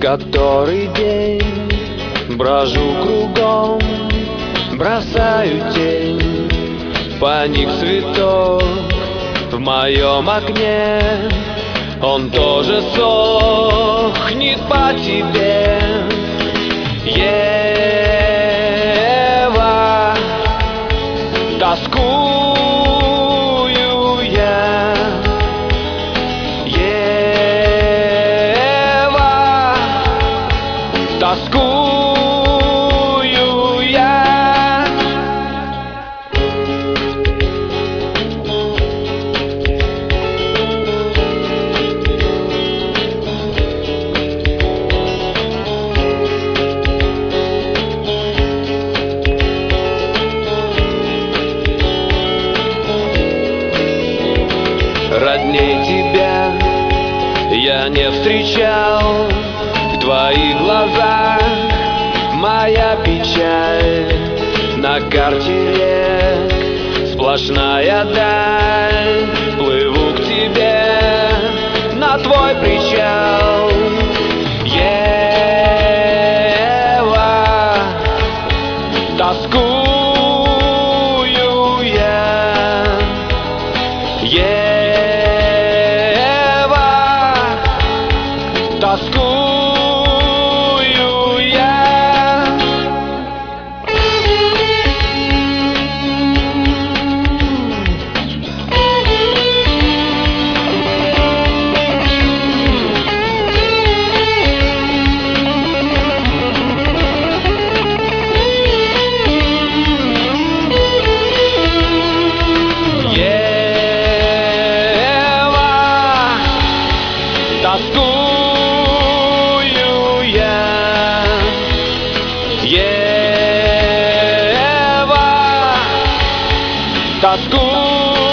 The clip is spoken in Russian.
Который день брожу кругом, бросаю тень, паник цветок в моем окне. Он тоже сохнет по тебе, Ева. Тоскую я, Ева. Тоскую я. Родней тебя я не встречал, в твоих глазах моя печаль. На карте рек сплошная даль, плыву к тебе на твой причал, Ева. Тоскую я, Ева. Тоскую я. Тоскую я, Ева. Тоскую.